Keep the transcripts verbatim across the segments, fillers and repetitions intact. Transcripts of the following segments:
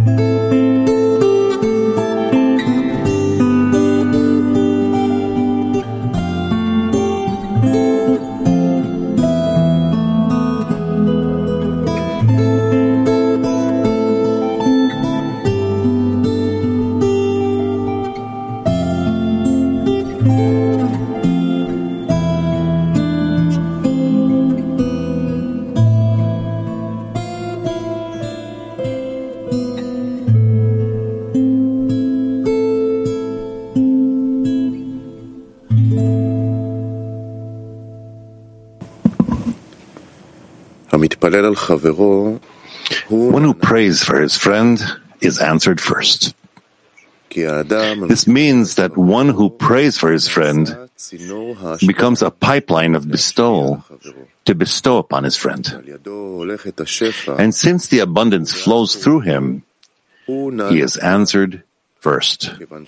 One who prays for his friend is answered first. This means that one who prays for his friend becomes a pipeline of bestowal to bestow upon his friend. And since the abundance flows through him, he is answered first,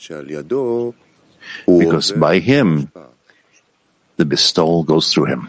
because by him, the bestowal goes through him.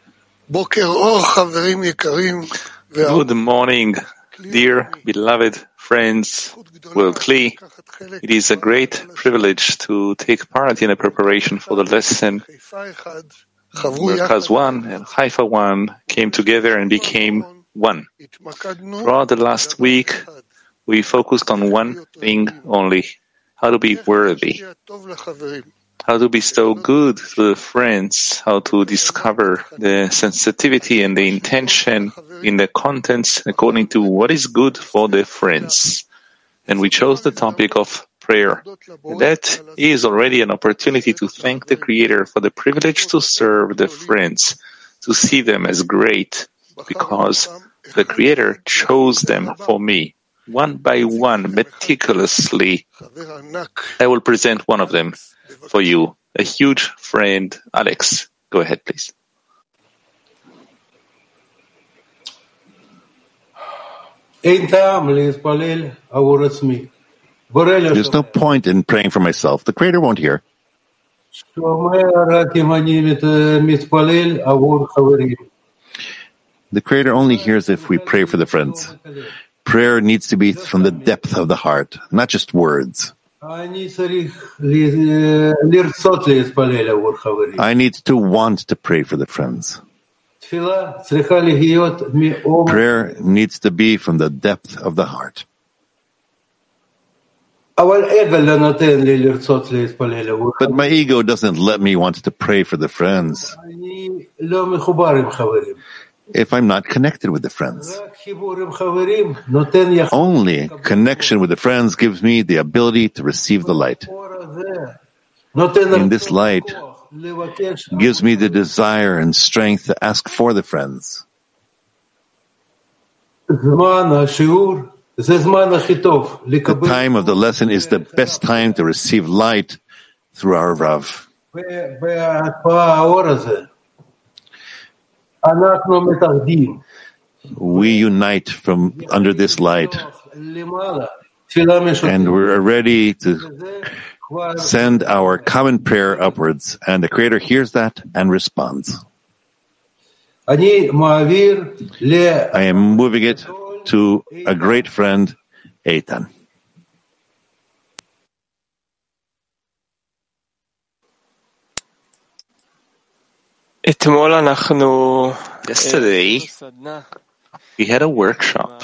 Good morning, dear beloved friends, World Kli. It is a great privilege to take part in a preparation for the lesson. Merkaz one and Haifa one came together and became one. Throughout the last week, we focused on one thing only: how to be worthy, how to bestow good to the friends, how to discover the sensitivity and the intention in the contents according to what is good for the friends. And we chose the topic of prayer. And that is already an opportunity to thank the Creator for the privilege to serve the friends, to see them as great, because the Creator chose them for me. One by one, meticulously, I will present one of them for you, a huge friend, Alex. Go ahead, please. There's no point in praying for myself. The Creator won't hear. The Creator only hears if we pray for the friends. Prayer needs to be from the depth of the heart, not just words. I need to want to pray for the friends. Prayer needs to be from the depth of the heart. But my ego doesn't let me want to pray for the friends if I'm not connected with the friends. Only connection with the friends gives me the ability to receive the light. In this light gives me the desire and strength to ask for the friends. The time of the lesson is the best time to receive light through our Rav. We unite from under this light, and we're ready to send our common prayer upwards, and the Creator hears that and responds. I am moving it to a great friend, Eitan. Yesterday, we had a workshop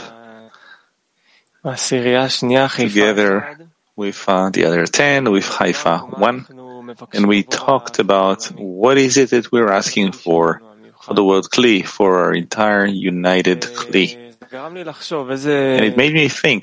together with uh, the other ten, with Haifa one, and we talked about what is it that we're asking for for the World Kli, for our entire united Kli. And it made me think,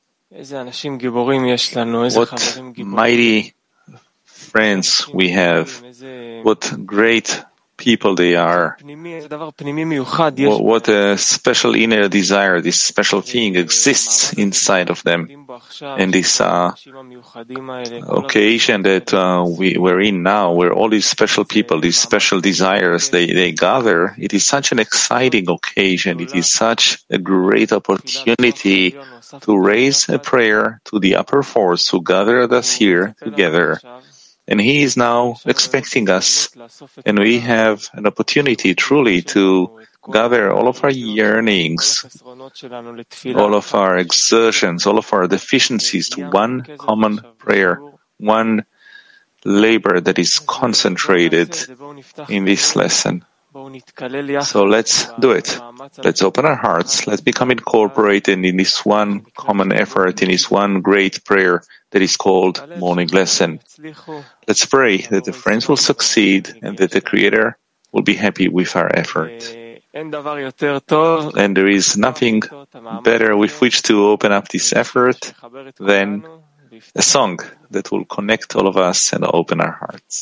what mighty friends we have, what great people they are, what, what a special inner desire, this special thing exists inside of them. And this uh, occasion that uh, we, we're in now, where all these special people, these special desires, they, they gather, it is such an exciting occasion. It is such a great opportunity to raise a prayer to the upper force who gathered us here together. And He is now expecting us, and we have an opportunity truly to gather all of our yearnings, all of our exertions, all of our deficiencies to one common prayer, one labor that is concentrated in this lesson. So let's do it. Let's open our hearts. Let's become incorporated in this one common effort, in this one great prayer that is called morning lesson. Let's pray that the friends will succeed and that the Creator will be happy with our effort. And there is nothing better with which to open up this effort than a song that will connect all of us and open our hearts.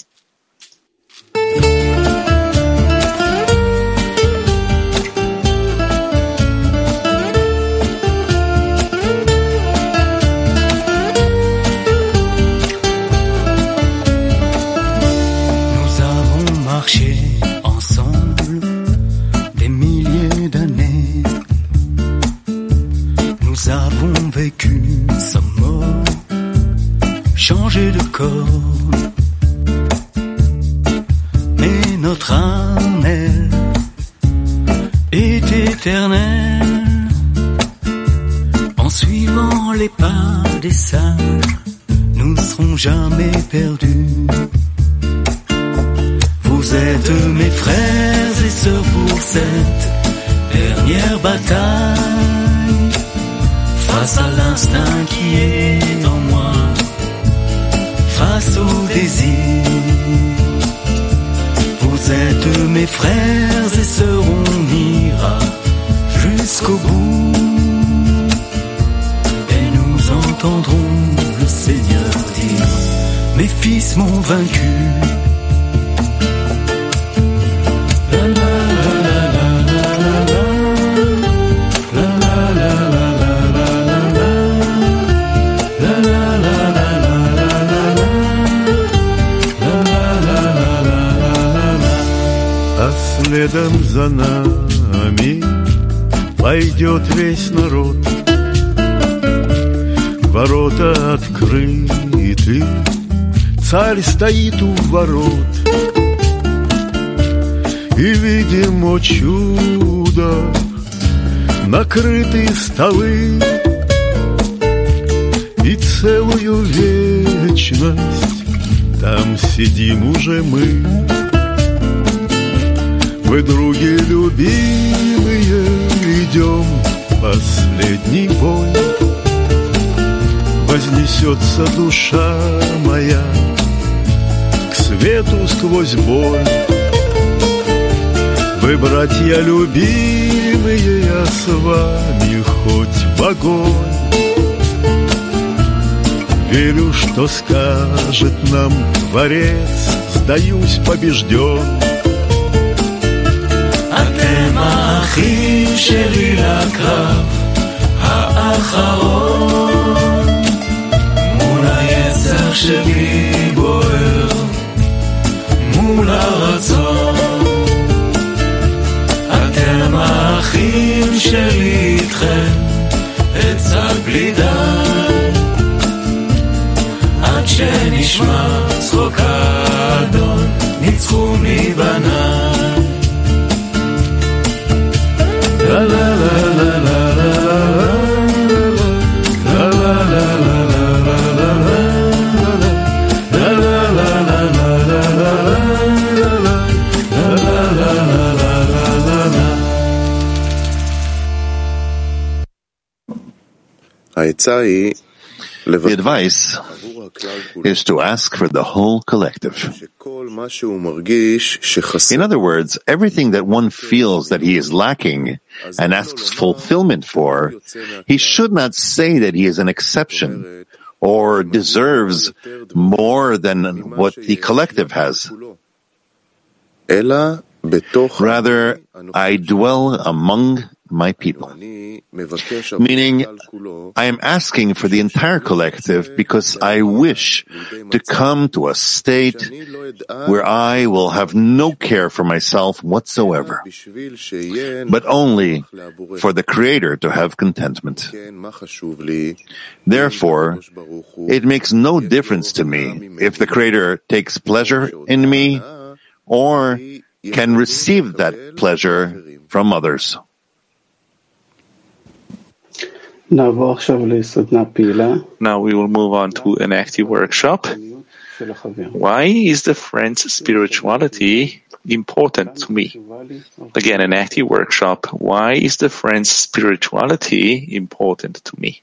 Nous avons marché ensemble des milliers d'années. Nous avons vécu sans mort, changé de corps. Mais notre âme, elle, est éternelle. En suivant les pas des sages, nous ne serons jamais perdus. Vous êtes mes frères et sœurs pour cette dernière bataille. Face à l'instinct qui est en moi, face au désir. Vous êtes mes frères et sœurs, on ira jusqu'au bout. Et nous entendrons le Seigneur dire, mes fils m'ont vaincu. Следом за нами пойдет весь народ. Ворота открыты, царь стоит у ворот. И видим, о чудо, накрыты столы. И целую вечность там сидим уже мы. Вы, други любимые, идем последний бой. Вознесется душа моя к свету сквозь боль. Вы, братья любимые, я с вами хоть в огонь. Верю, что скажет нам Творец, сдаюсь побежден. אתם האחים שלי לקרב האחרון, מול היצר שלי בוער, מול הרצון. אתם האחים שלי איתכם, אצעק בלי די, עד שנשמע צחוק האדון, ניצחו מבניי. La la la la la la la la la The advice is to ask for the whole collective. In other words, everything that one feels that he is lacking and asks fulfillment for, he should not say that he is an exception or deserves more than what the collective has. Rather, I dwell among my people. Meaning, I am asking for the entire collective because I wish to come to a state where I will have no care for myself whatsoever, but only for the Creator to have contentment. Therefore, it makes no difference to me if the Creator takes pleasure in me or can receive that pleasure from others. Now we will move on to an active workshop. Why is the friend's spirituality important to me? Again, an active workshop. Why is the friend's spirituality important to me?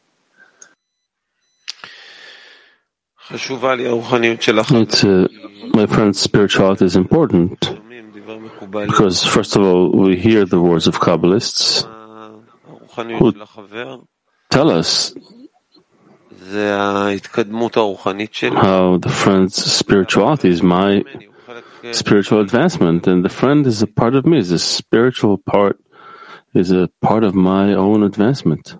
It's, uh, my friend's spirituality is important because, first of all, we hear the words of Kabbalists who tell us how the friend's spirituality is my spiritual advancement, and the friend is a part of me, is a spiritual part, is a part of my own advancement.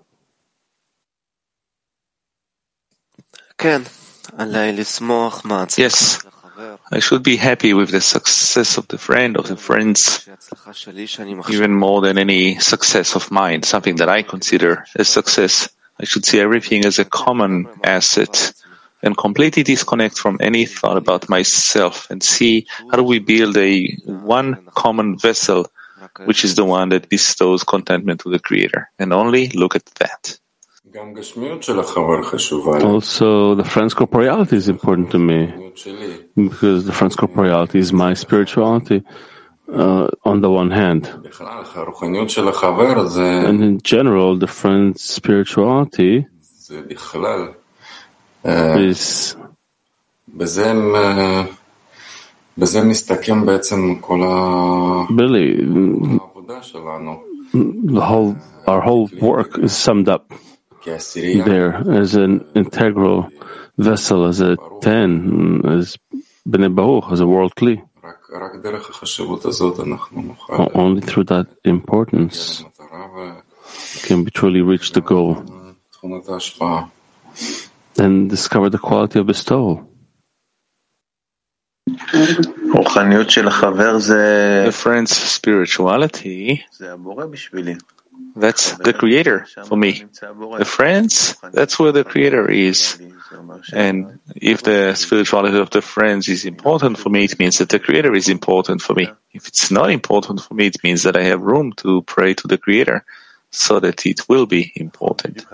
Yes, I should be happy with the success of the friend, of the friends, even more than any success of mine, something that I consider a success. I should see everything as a common asset and completely disconnect from any thought about myself and see how do we build a one common vessel, which is the one that bestows contentment to the Creator, and only look at that. Also, the friend's corporeality is important to me because the friend's corporeality is my spirituality uh, on the one hand. And in general, the friend's spirituality is really the whole, our whole work is summed up there as an integral vessel, as a ten, as Bnei Baruch, as a world kli. Only through that importance can we truly reach the goal and discover the quality of bestowal. The friend's spirituality, that's the Creator for me. The friends, that's where the Creator is. And if the spirituality of the friends is important for me, it means that the Creator is important for me. If it's not important for me, it means that I have room to pray to the Creator so that it will be important.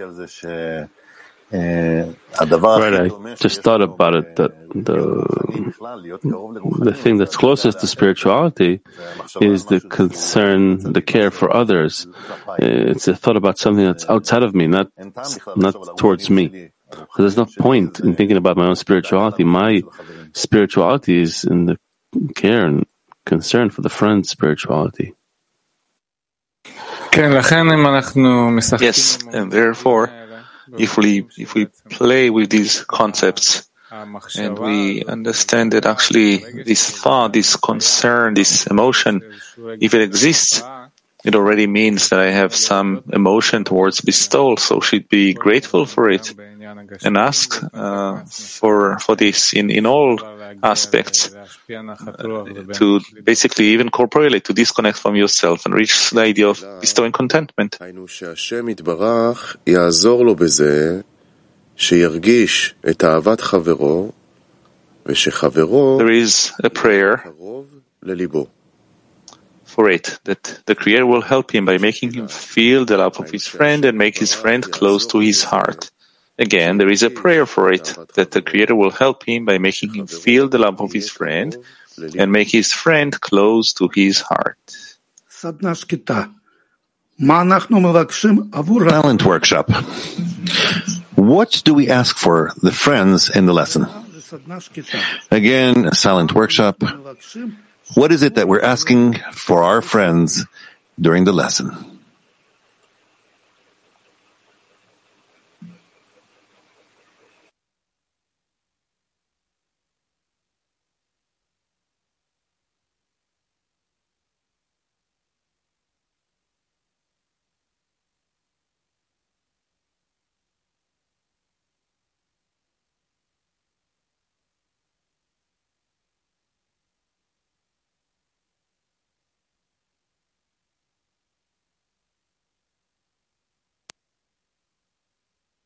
Right, I just thought about it, that the, the thing that's closest to spirituality is the concern, the care for others. It's a thought about something that's outside of me, not, not towards me. So there's no point in thinking about my own spirituality. My spirituality is in the care and concern for the friend's spirituality. Yes, and therefore, if we if we play with these concepts and we understand that actually this thought, this concern, this emotion, if it exists, it already means that I have some emotion towards bestowal, so should be grateful for it and ask uh, for for this in, in all aspects, uh, to basically even corporeally to disconnect from yourself and reach the idea of bestowing contentment. There is a prayer for it, that the Creator will help him by making him feel the love of his friend and make his friend close to his heart. Again, there is a prayer for it, that the Creator will help him by making him feel the love of his friend and make his friend close to his heart. Silent workshop. What do we ask for the friends in the lesson? Again, a silent workshop. What is it that we're asking for our friends during the lesson?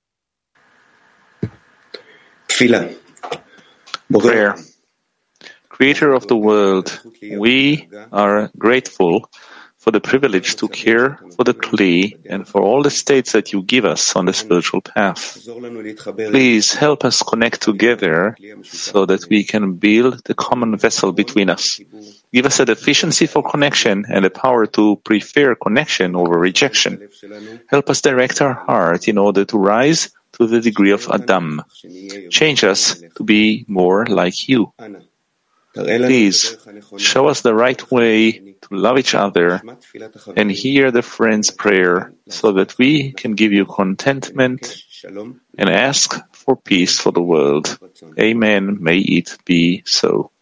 Prayer. Creator of the world, we are grateful for the privilege to care for the Kli and for all the states that you give us on the spiritual path. Please help us connect together so that we can build the common vessel between us. Give us a deficiency for connection and the power to prefer connection over rejection. Help us direct our heart in order to rise to the degree of Adam. Change us to be more like you. Please show us the right way to love each other and hear the friend's prayer so that we can give you contentment and ask for peace for the world. Amen. May it be so.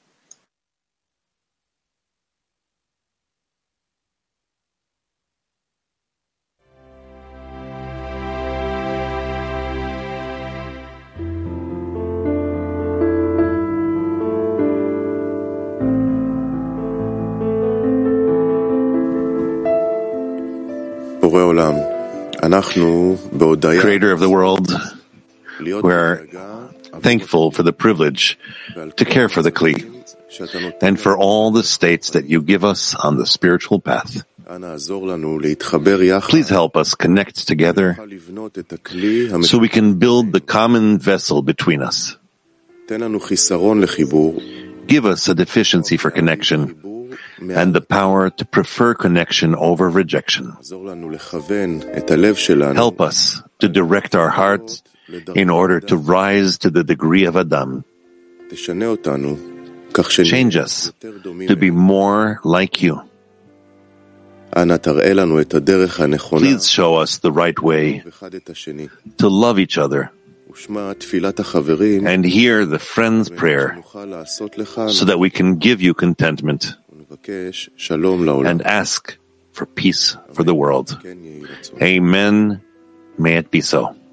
Creator of the world, we are thankful for the privilege to care for the Kli and for all the states that you give us on the spiritual path. Please help us connect together so we can build the common vessel between us. Give us a deficiency for connection and the power to prefer connection over rejection. Help us to direct our hearts in order to rise to the degree of Adam. Change us to be more like you. Please show us the right way to love each other and hear the friend's prayer so that we can give you contentment and ask for peace for the world. Amen. May it be so.